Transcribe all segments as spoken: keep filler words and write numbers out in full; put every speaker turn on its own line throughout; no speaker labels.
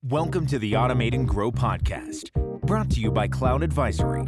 Welcome to the Automate and Grow podcast, brought to you by Cloud Advisory.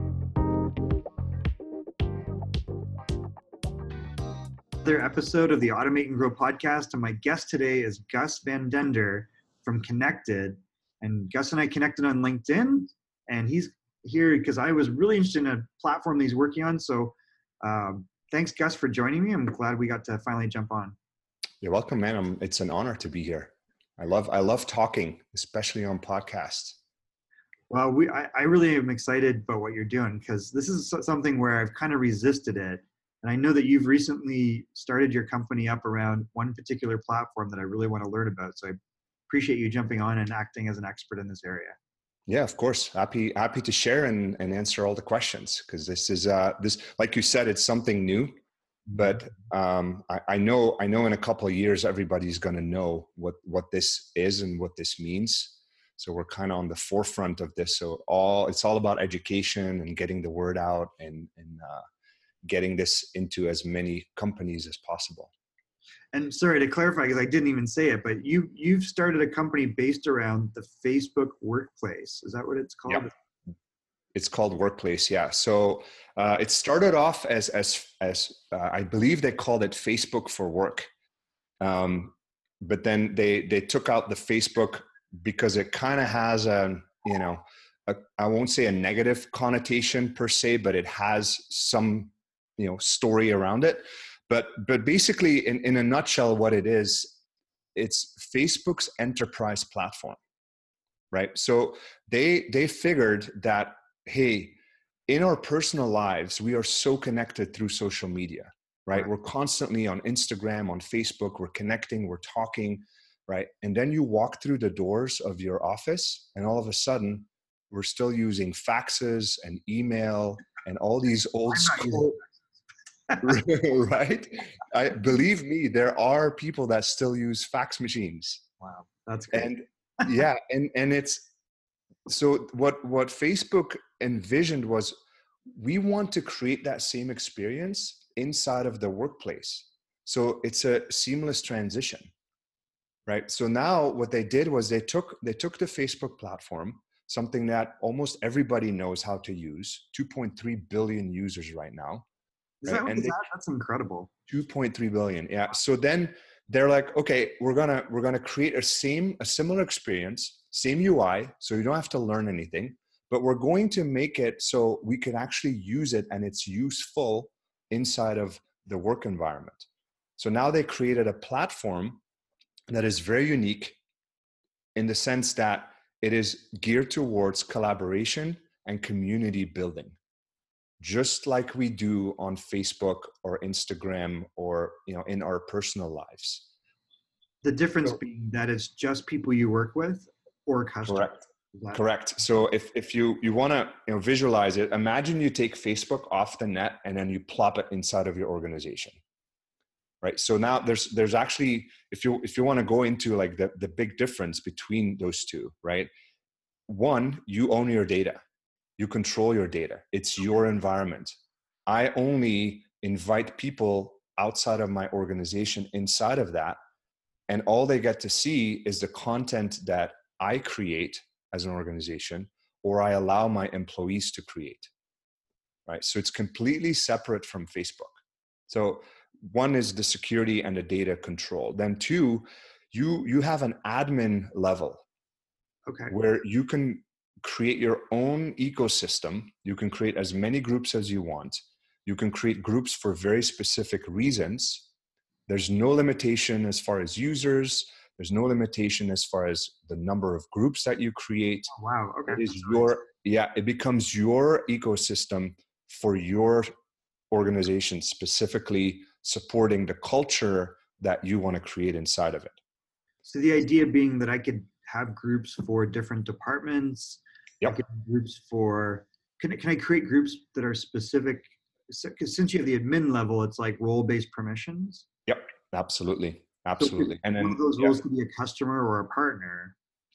Another episode of the Automate and Grow podcast, and my guest today is Gus Van Dender from Connected. And Gus and I connected on LinkedIn, and he's here because I was really interested in a platform that he's working on. So um, thanks, Gus, for joining me. I'm glad we got to finally jump on.
You're welcome, man. I'm, it's an honor to be here. I love I love talking, especially on podcasts.
Well, we I, I really am excited about what you're doing because this is something where I've kind of resisted it. And I know that you've recently started your company up around one particular platform that I really want to learn about. So I appreciate you jumping on and acting as an expert in this area.
Yeah, of course. Happy happy to share and, and answer all the questions because this is uh this like you said, it's something new. But um, I, I know I know in a couple of years everybody's going to know what what this is and what this means. So we're kind of on the forefront of this. So all it's all about education and getting the word out and and uh, getting this into as many companies as possible.
And sorry to clarify, because I didn't even say it, but you you've started a company based around the Facebook Workplace. Is that what it's called?
Yep. It's called Workplace, yeah. So uh, it started off as as as uh, I believe they called it Facebook for Work, um, but then they they took out the Facebook because it kind of has a you know a, I won't say a negative connotation per se, but it has some you know story around it. But but basically, in in a nutshell, what it is, it's Facebook's enterprise platform, right? So they they figured that, hey, in our personal lives, we are so connected through social media, right? We're constantly on Instagram, on Facebook, we're connecting, we're talking, right? And then you walk through the doors of your office and all of a sudden we're still using faxes and email and all these old school, right? I believe me, there are people that still use fax machines.
Wow, that's great.
And yeah, and, and it's, so what, what Facebook envisioned was we want to create that same experience inside of the workplace. So it's a seamless transition, right? So now what they did was they took, they took the Facebook platform, something that almost everybody knows how to use, two point three billion users right now.
Is
right?
that what
and
is
they,
that? That's incredible.
two point three billion. Yeah. So then they're like, okay, we're gonna we're gonna create a same a similar experience, same U I, so you don't have to learn anything, but we're going to make it so we can actually use it and it's useful inside of the work environment. So now they created a platform that is very unique in the sense that it is geared towards collaboration and community building, just like we do on Facebook or Instagram or you know in our personal lives.
The difference
So,
being that it's just people you work with or customers.
correct.
That,
Correct. So if if you you want to you know visualize it, imagine you take Facebook off the net and then you plop it inside of your organization, right? So now there's there's actually if you if you want to go into like the the big difference between those two, right? One, you own your data. You control your data. It's your environment. I only invite people outside of my organization inside of that. And all they get to see is the content that I create as an organization, or I allow my employees to create, right? So it's completely separate from Facebook. So one is the security and the data control. Then two, you, you have an admin level.
Okay.
Where you can create your own ecosystem. You can create as many groups as you want. You can create groups for very specific reasons. There's no limitation as far as users. There's no limitation as far as the number of groups that you create.
Oh, wow. Okay.
It is your, yeah, it becomes your ecosystem for your organization, specifically supporting the culture that you want to create inside of it.
So the idea being that I could have groups for different departments.
Yep.
I could have groups for, can, can I create groups that are specific? Because since you have the admin level, it's like role-based permissions.
Yep, absolutely. Absolutely.
So
and then
one of those
yeah.
roles could be a customer or a partner.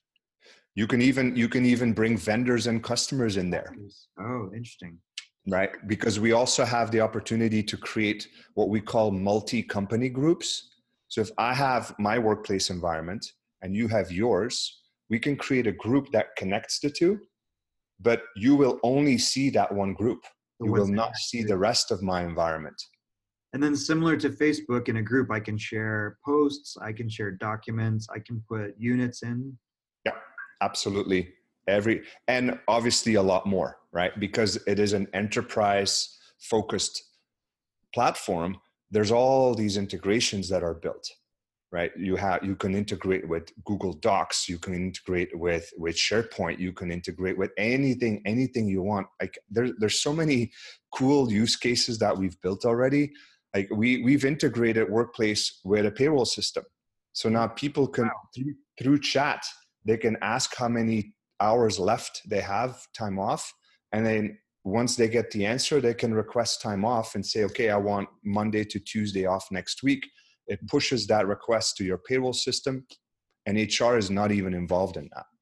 You can even you can even bring vendors and customers in there.
Oh, interesting.
Right? Because we also have the opportunity to create what we call multi-company groups. So if I have my workplace environment and you have yours, we can create a group that connects the two, but you will only see that one group.
So
You will
what's
not see the rest of my environment.
And then similar to Facebook, in a group, I can share posts, I can share documents, I can put units in.
Yeah, absolutely. Every, and obviously a lot more, right? Because it is an enterprise focused platform. There's all these integrations that are built, right? You have, you can integrate with Google Docs, you can integrate with, with SharePoint, you can integrate with anything, anything you want. Like there, there's so many cool use cases that we've built already. Like we, we've integrated Workplace with a payroll system. So now people can, wow. through, through chat, they can ask how many hours left they have time off. And then once they get the answer, they can request time off and say, okay, I want Monday to Tuesday off next week. It pushes that request to your payroll system, and H R is not even involved in that.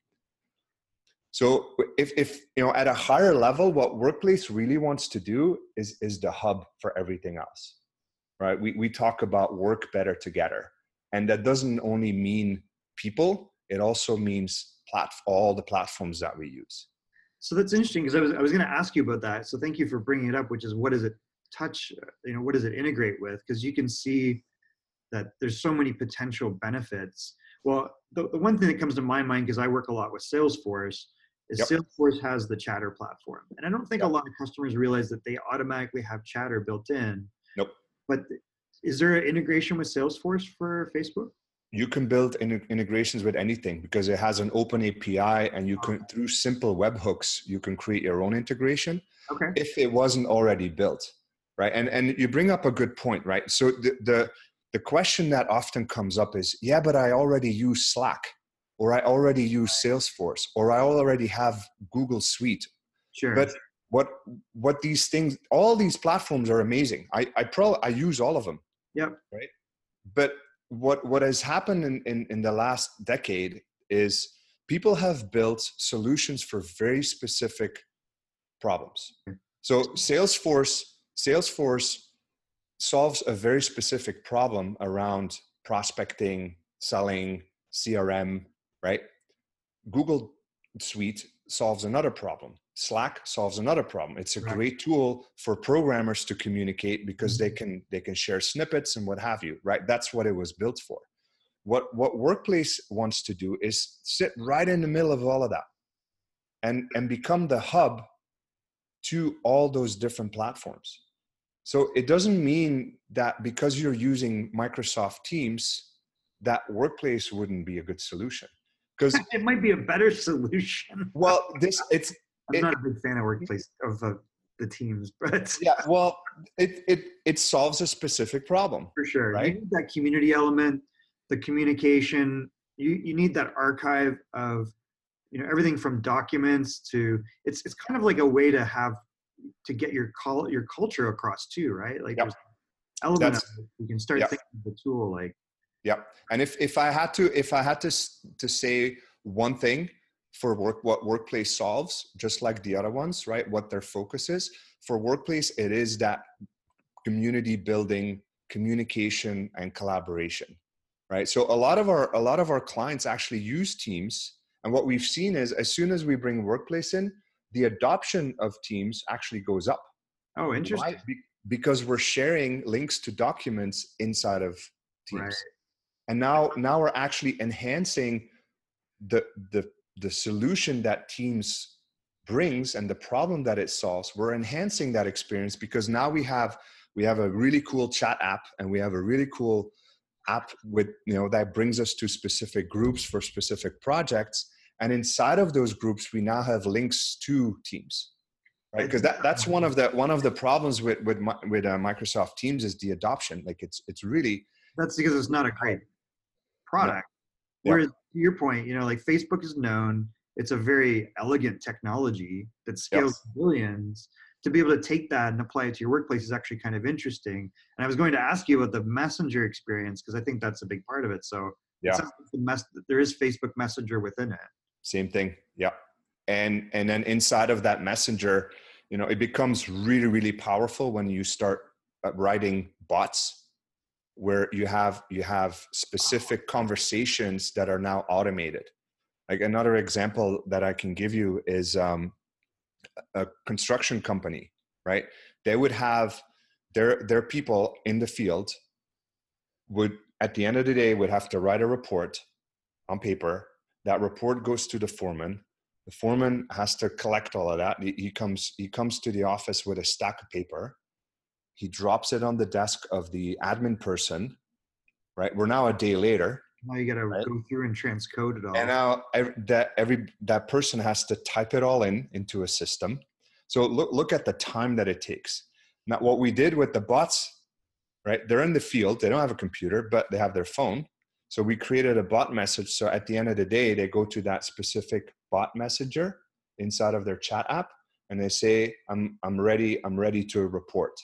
So if, if you know, at a higher level, what Workplace really wants to do is, is the hub for everything else, right? We, we talk about work better together. And that doesn't only mean people, it also means plat- all the platforms that we use.
So that's interesting, because I was, I was going to ask you about that. So thank you for bringing it up, which is, what does it touch, you know, what does it integrate with? Because you can see that there's so many potential benefits. Well, the, the one thing that comes to my mind, because I work a lot with Salesforce, is yep. Salesforce has the Chatter platform. And I don't think yep. a lot of customers realize that they automatically have Chatter built in.
Nope.
But is there an integration with Salesforce for Facebook?
You can build in- integrations with anything because it has an open A P I, and you can, through simple webhooks, you can create your own integration.
Okay.
If it wasn't already built, right? And and you bring up a good point, right? So the the the question that often comes up is, yeah, but I already use Slack, or I already use Salesforce, or I already have Google Suite.
Sure.
But what what these things, all these platforms are amazing. I I pro I use all of them.
Yep.
Right. But what what has happened in, in, in the last decade is people have built solutions for very specific problems. So Salesforce, Salesforce solves a very specific problem around prospecting, selling, C R M, right? Google Suite solves another problem. Slack solves another problem. It's a right. great tool for programmers to communicate because mm-hmm. they can they can share snippets and what have you, right? That's what it was built for. What what Workplace wants to do is sit right in the middle of all of that and, and become the hub to all those different platforms. So it doesn't mean that because you're using Microsoft Teams, that Workplace wouldn't be a good solution. Because
it might be a better solution.
Well, this it's
I'm
it,
not a big fan of Workplace of uh, the Teams, but
yeah, well, it it it solves a specific problem
for sure.
Right?
You need that community element, the communication. You you need that archive of, you know, everything from documents to it's it's kind of like a way to have to get your call your culture across too, right? Like
yep.
there's element of
That's,
it. You can start
yep.
thinking of the tool like.
Yeah, and if if I had to if I had to to say one thing for work, what Workplace solves, just like the other ones, right? What their focus is for Workplace, it is that community building, communication, and collaboration, right? So a lot of our a lot of our clients actually use Teams, and what we've seen is as soon as we bring Workplace in, the adoption of Teams actually goes up.
Oh, interesting.
Why? Be- because we're sharing links to documents inside of Teams.
Right.
And now, now we're actually enhancing the, the, the solution that Teams brings and the problem that it solves. We're enhancing that experience because now we have, we have a really cool chat app, and we have a really cool app with, you know, that brings us to specific groups for specific projects. And inside of those groups, we now have links to Teams, right? Because that, that's one of the, one of the problems with, with, with uh, Microsoft Teams is the adoption. Like it's, it's really,
that's because it's not a great product. Yeah. Whereas to your point, you know, like Facebook is known, it's a very elegant technology that scales yes. billions. To be able to take that and apply it to your Workplace is actually kind of interesting. And I was going to ask you about the Messenger experience because I think that's a big part of it. So
yeah,
the mess- there is Facebook Messenger within it.
Same thing. Yeah. And, and then inside of that Messenger, you know, it becomes really, really powerful when you start writing bots where you have you have specific conversations that are now automated. Like another example that I can give you is um, a construction company, right? They would have their their people in the field would, at the end of the day, would have to write a report on paper. That report goes to the foreman. The foreman has to collect all of that. He, he comes he comes to the office with a stack of paper. He drops it on the desk of the admin person, right? We're now a day later.
Now you got to
right?
go through and transcode it all.
And now every, that every that person has to type it all in into a system. So look look at the time that it takes. Now, what we did with the bots, right? They're in the field. They don't have a computer, but they have their phone. So we created a bot message. So at the end of the day, they go to that specific bot messenger inside of their chat app, and they say, "I'm I'm ready. I'm ready to report."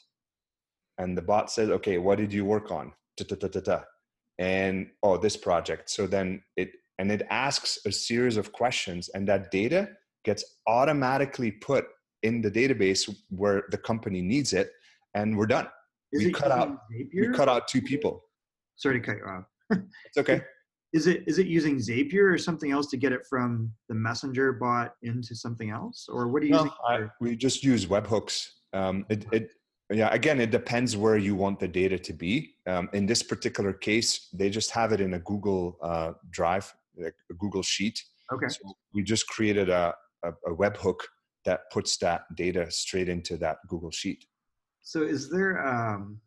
And the bot says, "Okay, what did you work on?" Da-da-da-da-da. And oh, this project. So then it and it asks a series of questions, and that data gets automatically put in the database where the company needs it, and we're done.
Is
we
it
cut out
Zapier?
we cut out two people.
Sorry to cut you off.
It's okay.
Is it is it using Zapier or something else to get it from the messenger bot into something else, or what are you
No,
using?
I, we just use webhooks. Um, it, it yeah, again, it depends where you want the data to be. Um, in this particular case, they just have it in a Google uh, Drive, like a Google Sheet.
Okay.
So we just created a, a, a webhook that puts that data straight into that Google Sheet.
So is there, um,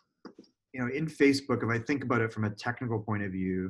you know, in Facebook, if I think about it from a technical point of view,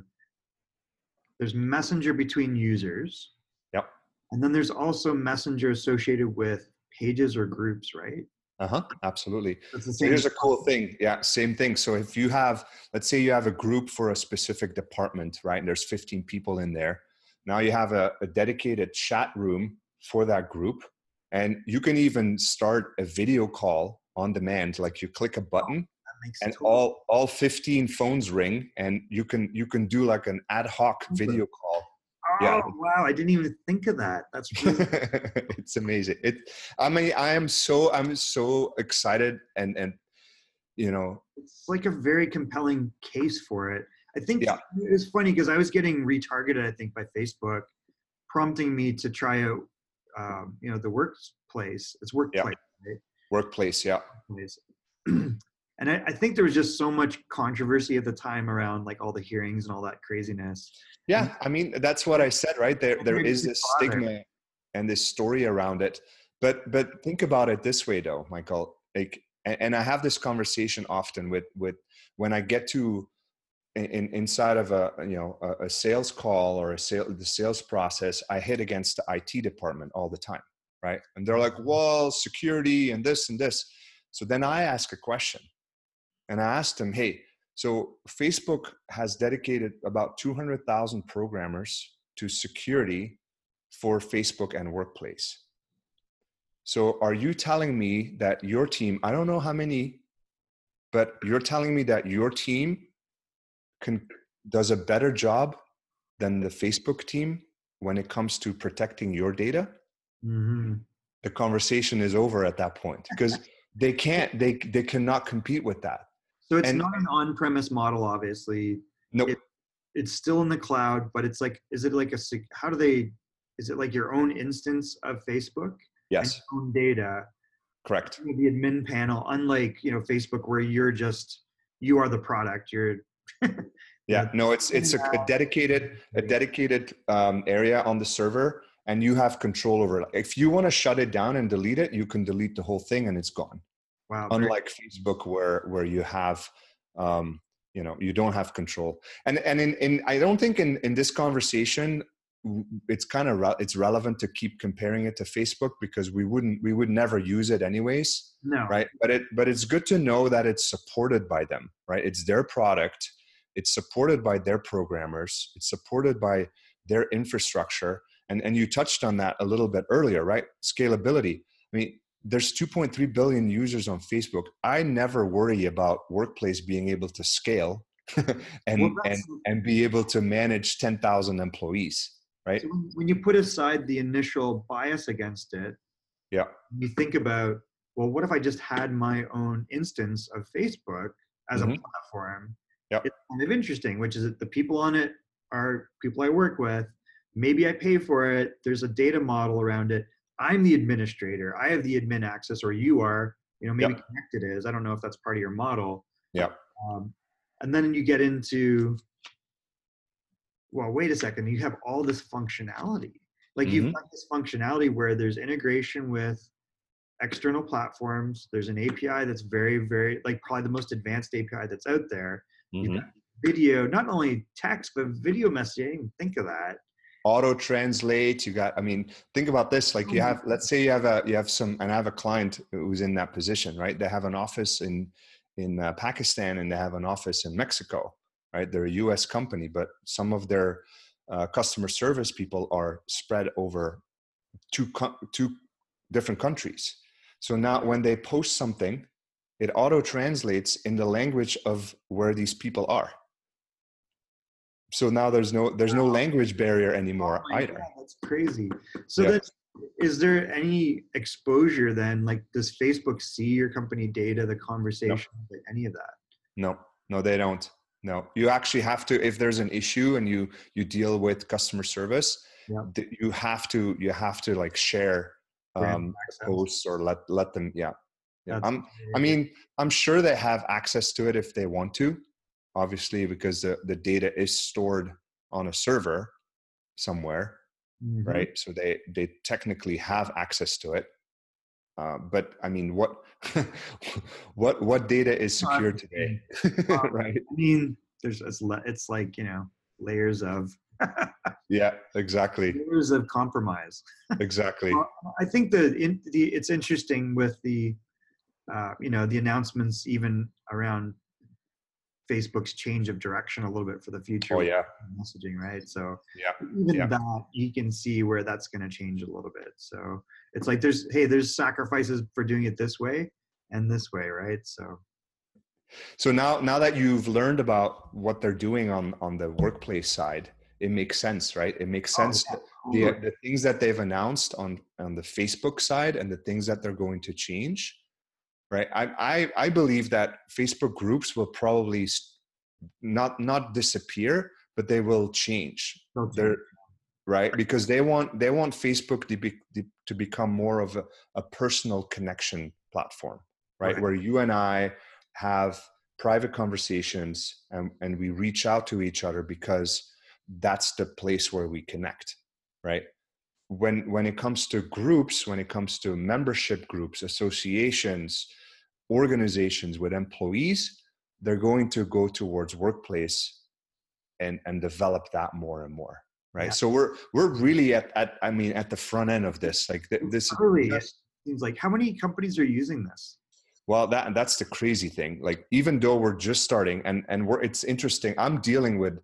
there's messenger between users.
Yep.
And then there's also messenger associated with pages or groups, right?
Uh-huh, absolutely.
That's the
So
same.
here's a cool thing. Yeah, same thing. So if you have, let's say you have a group for a specific department, right? And there's fifteen people in there. Now you have a, a dedicated chat room for that group. And you can even start a video call on demand. Like you click a button
That makes
and
total-
all, all fifteen phones ring, and you can, you can do like an ad hoc video call.
Oh,
Yeah.
wow. I didn't even think of that. That's really
It's amazing. It, I mean, I am so, I'm so excited, and, and, you know,
it's like a very compelling case for it. I think
Yeah.
it was funny because I was getting retargeted, I think, by Facebook, prompting me to try out, um, you know, the workplace. It's workplace, right?
workplace. Yeah.
Workplace. And I, I think there was just so much controversy at the time around like all the hearings and all that craziness.
Yeah. I mean, that's what I said, right? There, there
Maybe
is
it's
this
father.
stigma and this story around it. But, but think about it this way though, Michael, like, and, and I have this conversation often with, with when I get to in, inside of a, you know, a, a sales call or a sale, the sales process, I hit against the I T department all the time. Right. And they're like, well, security and this and this. So then I ask a question, and I asked them, hey, so Facebook has dedicated about two hundred thousand programmers to security for Facebook and Workplace. So are you telling me that your team, I don't know how many, but you're telling me that your team can does a better job than the Facebook team when it comes to protecting your data?
Mm-hmm.
The conversation is over at that point, because they can't, they, they cannot compete with that.
So it's
And-
not an on-premise model, obviously.
Nope.
It, it's still in the cloud, but it's like, is it like a, sec- how do they, is it like your own instance of Facebook?
Yes,
And your own data,
correct.
the admin panel, unlike, you know, Facebook where you're just, you are the product, you're.
Yeah, no, it's it's a, a dedicated a dedicated um, area on the server, and you have control over it. If you want to shut it down and delete it, you can delete the whole thing and it's gone.
Wow. very-
Unlike Facebook, where where you have, um, you know, you don't have control. And and in, in I don't think in in this conversation, it's kind of re- it's relevant to keep comparing it to Facebook, because we wouldn't we would never use it anyways.
No.
Right. But it, but it's good to know that it's supported by them, right? It's their product. It's supported by their programmers. It's supported by their infrastructure. And, and you touched on that a little bit earlier, right? Scalability. I mean, there's two point three billion users on Facebook. I never worry about Workplace being able to scale and,
Well,
and,
that's-
and be able to manage ten thousand employees, right?
So when, when you put aside the initial bias against it,
Yeah.
you think about, well, what if I just had my own instance of Facebook as
Mhm.
a platform?
Yep.
It's kind of interesting, which is that the people on it are people I work with. maybe I pay for it. There's a data model around it. I'm the administrator. I have the admin access, or you are, you know, maybe
Yep.
Connected is. I don't know if that's part of your model.
Yeah.
Um, and then you get into, well, wait a second, you have all this functionality. Like
Mm-hmm.
you've got this functionality where there's integration with external platforms. There's an A P I that's very, very, like probably the most advanced A P I that's out there. You've
Mm-hmm.
got video, not only text, but video messaging. I didn't even think of that.
Auto translate. You got, I mean, think about this. Like you have, let's say you have a, you have some, and I have a client who's in that position, right? They have an office in, in uh, Pakistan, and they have an office in Mexico, right? They're a U S company, but some of their uh, customer service people are spread over two, co- two different countries. So now when they post something, it auto translates in the language of where these people are. So now there's no there's no language barrier anymore
Oh my
either.
God, that's crazy. So
Yeah.
then, is there any exposure then? Like, does Facebook see your company data, the conversation, like any of that?
No, no, they don't. No, you actually have to, if there's an issue and you you deal with customer service,
Yeah.
th- you have to you have to like share
Random
um,
access.
posts or let let them. Yeah, yeah.
That's
I'm, I mean, I'm sure they have access to it if they want to, obviously, because the the data is stored on a server somewhere,
Mhm.
right? So they they technically have access to it. Uh, but I mean, what what what data is secure today, right?
I mean, there's it's, le- it's like, you know, layers of
Yeah, exactly,
layers of compromise.
exactly.
Well, I think that in the it's interesting with the uh, you know, the announcements even around Facebook's change of direction a little bit for the future
Oh
with
yeah,
messaging, right? So
yeah,
even
yeah.
that, you can see where that's going to change a little bit. So it's like there's hey, there's sacrifices for doing it this way and this way, right? So
So now now that you've learned about what they're doing on on the workplace side, it makes sense, right? It makes
oh,
sense
yeah,
that the
totally.
the things that they've announced on on the Facebook side and the things that they're going to change, right? I I, I believe that Facebook groups will probably not not disappear, but they will change.
They'll
They're
change.
right because they want they want Facebook to be to become more of a, a personal connection platform, right?
Right.
Where you and I have private conversations and, and we reach out to each other because that's the place where we connect, right? When when it comes to groups, when it comes to membership groups, associations, organizations with employees, they're going to go towards workplace and and develop that more and more, right?
Yeah.
So we're we're really at, at I mean at the front end of this, like th- this
Really,
this,
seems like how many companies are using this?
well, that that's the crazy thing. Like even though we're just starting, and and we're it's interesting. I'm dealing with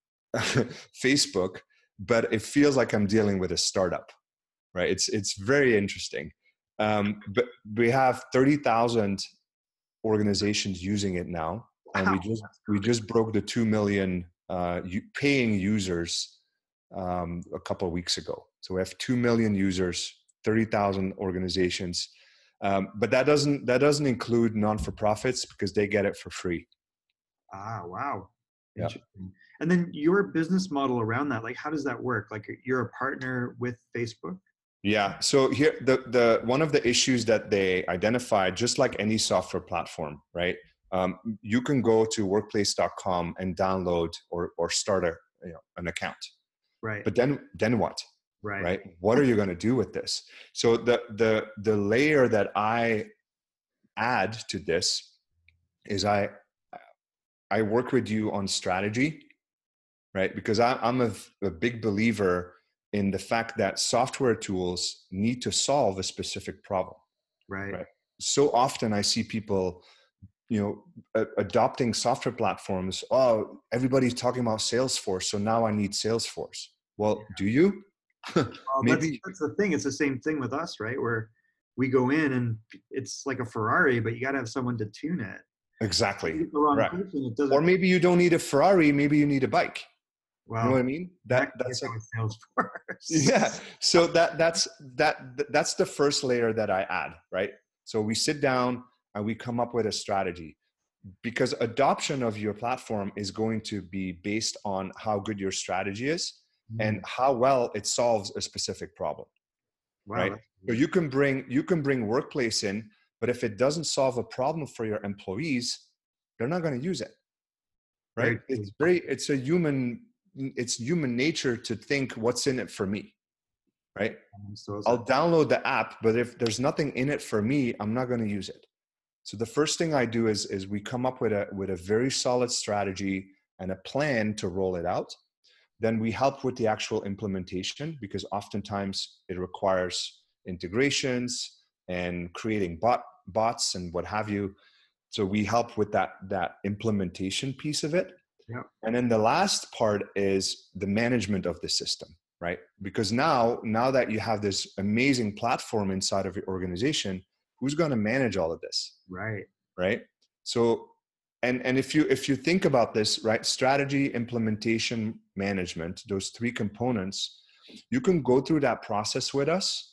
Facebook, but it feels like I'm dealing with a startup, right? It's it's very interesting. Um, but we have thirty thousand organizations using it now, and we
Wow,
just
that's
we
great.
just broke the two million uh, u- paying users um, a couple of weeks ago. So we have two million users, thirty thousand organizations. Um, but that doesn't that doesn't include non-for-profits because they get it for free.
Ah, wow.
Yeah.
Interesting. And then your business model around that, like how does that work? Like you're a partner with Facebook?
Yeah. So here, the the one of the issues that they identified, just like any software platform, right? Um, you can go to workplace dot com and download or or start a you know, an account.
Right.
But then then what?
Right.
Right? What are you going to do with this? So the the the layer that I add to this is I I work with you on strategy, right? Because I, I'm a, a big believer in the fact that software tools need to solve a specific problem.
Right.
Right. So often I see people, you know, a- adopting software platforms. Oh, everybody's talking about Salesforce, so now I need Salesforce. Well, do you?
Well,
Maybe
that's, that's the thing. It's the same thing with us, right? Where we go in and it's like a Ferrari, but you got to have someone to tune it. If
exactly.
you get the wrong
Right.
person, it doesn't.
Or maybe you don't need a Ferrari. Maybe you need a bike.
Well,
You know what I mean? That
that
that's like,
with Salesforce.
yeah. So that that's that that's the first layer that I add, right? So we sit down and we come up with a strategy, because adoption of your platform is going to be based on how good your strategy is and how well it solves a specific problem.
Wow.
Right? So you can bring you can bring Workplace in, but if it doesn't solve a problem for your employees, they're not going to use it. Right?
Very
It's very it's a human it's human nature to think what's in it for me. Right?
So
I'll download the app, but if there's nothing in it for me, I'm not going to use it. So the first thing I do is is we come up with a with a very solid strategy and a plan to roll it out. Then we help with the actual implementation, because oftentimes it requires integrations and creating bot bots and what have you. So we help with that that implementation piece of it.
Yeah.
And then the last part is the management of the system, right? Because now, now that you have this amazing platform inside of your organization, who's going to manage all of this?
Right.
Right. So, and, and if you, if you think about this, right, strategy, implementation, management, those three components, you can go through that process with us.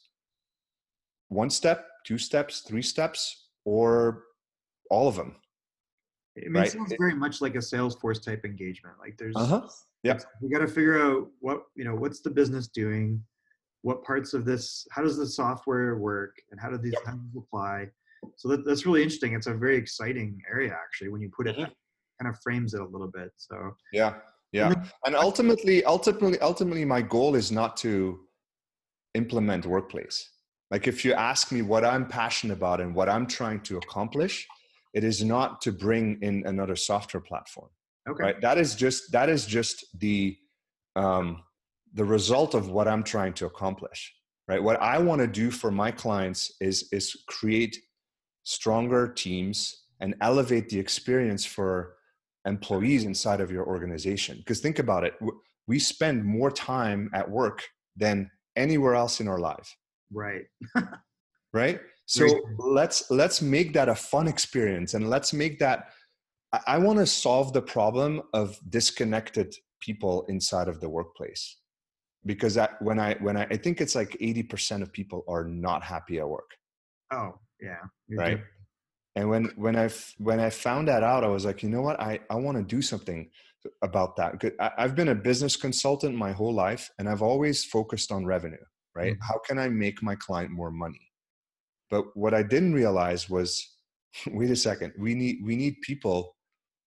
One step, two steps, three steps, or all of them.
I mean,
right?
It sounds very much like a Salesforce type engagement. Like there's,
uh-huh. Yeah,
we got to figure out what, you know, what's the business doing, what parts of this, how does the software work, and how do these,
yep.
how do these apply? So that, that's really interesting. It's a very exciting area, actually, when you put it,
mm-hmm.
kind of frames it a little bit. So
yeah, yeah. And, and ultimately, ultimately, ultimately, my goal is not to implement Workplace. Like if you ask me what I'm passionate about and what I'm trying to accomplish, it is not to bring in another software platform.
Okay.
Right? That is just that is just the um, the result of what I'm trying to accomplish. Right? What I want to do for my clients is is create stronger teams and elevate the experience for employees inside of your organization. Because think about it, we spend more time at work than anywhere else in our life.
Right.
Right? So let's let's make that a fun experience, and let's make that. I, I want to solve the problem of disconnected people inside of the workplace, because that when I when I, I think it's like eighty percent of people are not happy at work.
Oh yeah. You're
right.
Different.
And when when I when I found that out, I was like, you know what, I I want to do something about that. I, I've been a business consultant my whole life, and I've always focused on revenue. Right? Mm-hmm. How can I make my client more money? But what I didn't realize was, wait a second, we need we need people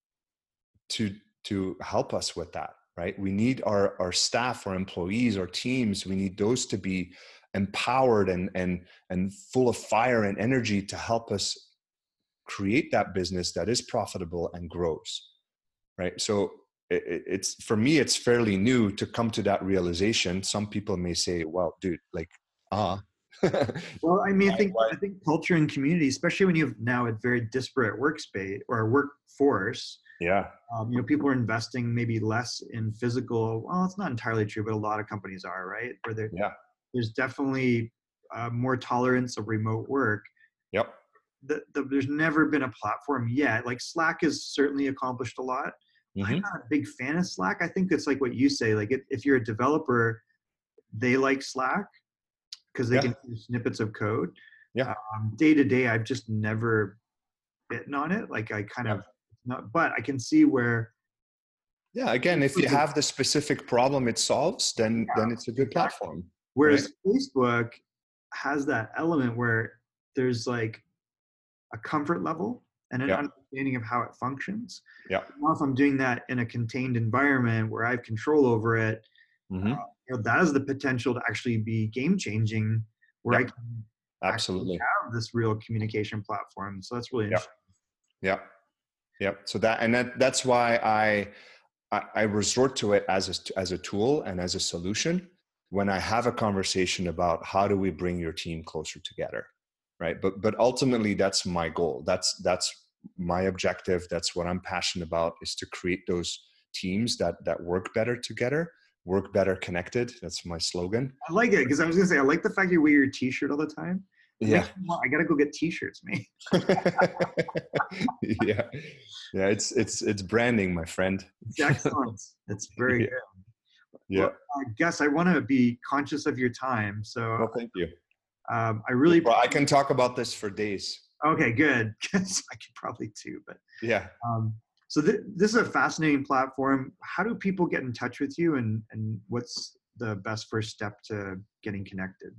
to to help us with that, right? We need our our staff, our employees, our teams, we need those to be empowered and and and full of fire and energy to help us create that business that is profitable and grows, right? So it, it's for me, it's fairly new to come to that realization. Some people may say, well, dude, like, ah,
well, I mean, I think I think culture and community, especially when you have now a very disparate workspace or workforce.
Yeah.
Um, you know, people are investing maybe less in physical. Well, it's not entirely true, but a lot of companies are, right? Where there,
yeah.
there's definitely uh, more tolerance of remote work.
Yep.
The, the, there's never been a platform yet. Like Slack has certainly accomplished a lot. Mm-hmm. I'm not a big fan of Slack. I think it's like what you say. Like if, if you're a developer, they like Slack, because they yeah. can do snippets of code.
Yeah.
Um, day to day, I've just never bitten on it. Like I kind yeah. of not, but I can see where.
Yeah. Again, if you have the specific problem it solves, then yeah, then it's a good exactly. platform.
Whereas right? Facebook has that element where there's like a comfort level and an yeah. understanding of how it functions.
Yeah.
Now, if I'm doing that in a contained environment where I have control over it. Mm-hmm. Uh, you know, that has the potential to actually be game changing, where yep. I can
absolutely
have this real communication platform. So that's really interesting.
Yeah, yeah. So that and that that's why I, I I resort to it as a as a tool and as a solution when I have a conversation about how do we bring your team closer together, right? But but ultimately that's my goal. That's that's my objective. That's what I'm passionate about, is to create those teams that that work better together. Work better connected. That's my slogan.
I like it, because I was gonna say I like the fact you wear your T-shirt all the time. It
yeah,
want, I gotta go get T-shirts, man.
yeah, yeah. It's it's it's branding, my friend.
It's excellent. It's very
yeah.
good.
Yeah.
Well, I guess I want to be conscious of your time, so.
Well, thank you.
Um, I really.
Well, I can talk about this for days.
Okay, good. Because I could probably too, but.
Yeah.
Um, So th- this is a fascinating platform. How do people get in touch with you, and, and what's the best first step to getting connected?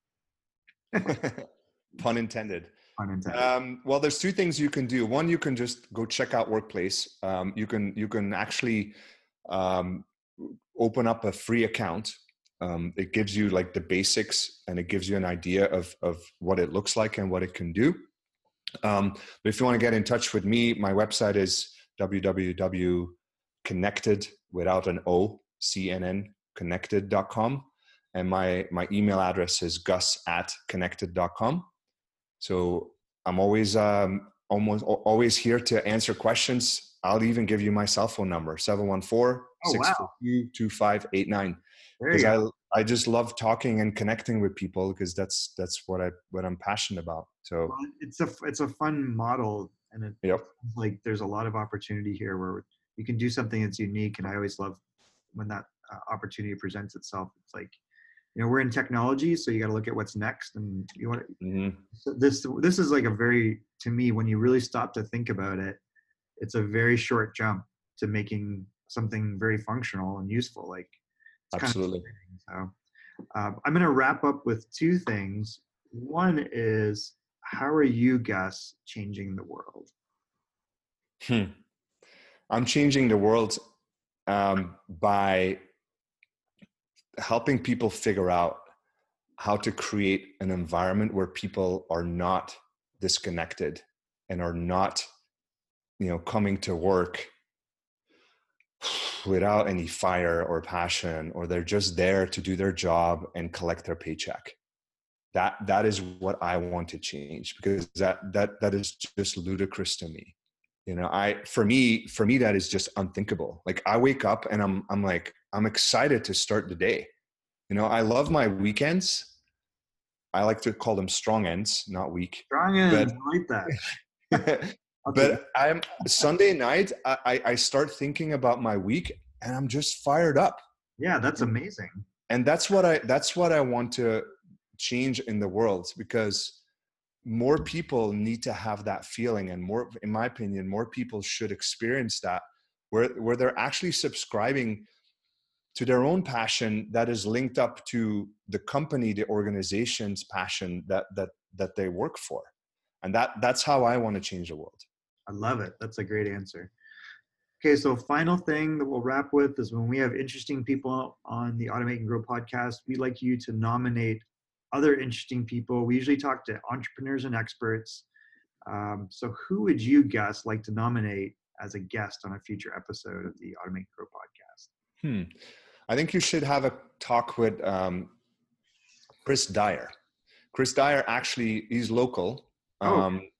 Pun intended.
Pun intended.
Um, well, there's two things you can do. One, you can just go check out Workplace. Um, you can you can actually um, open up a free account. Um, it gives you like the basics, and it gives you an idea of of what it looks like and what it can do. Um, but if you want to get in touch with me, my website is w w w dot connected without an O, C N N, connected dot com. And my, my email address is gus at connected dot com. So I'm always, um, almost always here to answer questions. I'll even give you my cell phone number, seven one four, six four two, two five eight nine. Because I, I just love talking and connecting with people, because that's, that's what I, what I'm passionate about. So
well, it's a, it's a fun model, and it,
yep.
like there's a lot of opportunity here where you can do something that's unique. And I always love when that uh, opportunity presents itself. It's like, you know, we're in technology, so you got to look at what's next. And you want to,
mm-hmm.
so this, this is like a very, to me, when you really stop to think about it, it's a very short jump to making something very functional and useful. Like, it's
absolutely.
Kind of so um, I'm going to wrap up with two things. One is, how are you, Gus, changing the world?
Hmm. I'm changing the world um, by helping people figure out how to create an environment where people are not disconnected and are not, you know, coming to work without any fire or passion, or they're just there to do their job and collect their paycheck. That, that is what I want to change, because that, that, that is just ludicrous to me. You know, I, for me, for me, that is just unthinkable. Like, I wake up and I'm, I'm like, I'm excited to start the day. You know, I love my weekends. I like to call them strong ends, not weak.
Strong ends,
but,
I like that.
But I'm Sunday night, I, I start thinking about my week, and I'm just fired up.
Yeah, that's amazing.
And that's what I, that's what I want to change in the world, because more people need to have that feeling, and more, in my opinion, more people should experience that, where, where they're actually subscribing to their own passion that is linked up to the company, the organization's passion that, that, that they work for. And that, that's how I want to change the world.
I love it. That's a great answer. Okay, so final thing that we'll wrap with is, when we have interesting people on the Automate and Grow podcast, we'd like you to nominate other interesting people. We usually talk to entrepreneurs and experts. Um, so who would you, Gus, like to nominate as a guest on a future episode of the Automate and Grow podcast?
Hmm. I think you should have a talk with um, Chris Dyer. Chris Dyer, actually, he's local. Um, oh.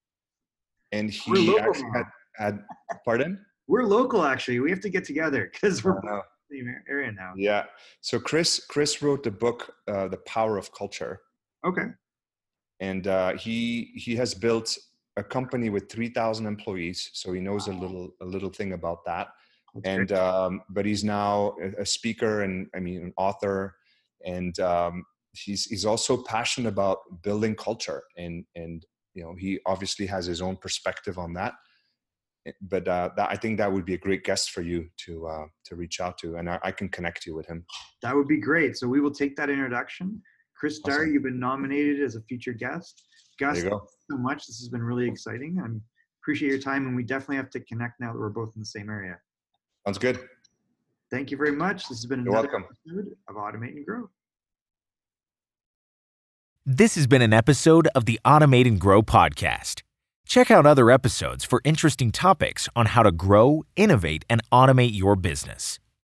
And he actually had, had, pardon?
We're local, actually. We have to get together because we're in the area now.
Yeah. So Chris, Chris wrote the book, uh, The Power of Culture.
Okay.
And uh, he he has built a company with three thousand employees. So he knows wow. a little a little thing about that. That's and um, but he's now a speaker and I mean an author, and um, he's he's also passionate about building culture, and and you know, he obviously has his own perspective on that. But uh, that, I think that would be a great guest for you to uh, to reach out to, and I, I can connect you with him.
That would be great. So we will take that introduction. Chris Dyer,
awesome.
You've been nominated as a feature guest. Gus,
there you go.
Thank you so much. This has been really exciting. I appreciate your time, and we definitely have to connect now that we're both in the same area.
Sounds good.
Thank you very much. This has been
You're
another
welcome.
episode of Automate and Grow.
This has been an episode of the Automate and Grow podcast. Check out other episodes for interesting topics on how to grow, innovate, and automate your business.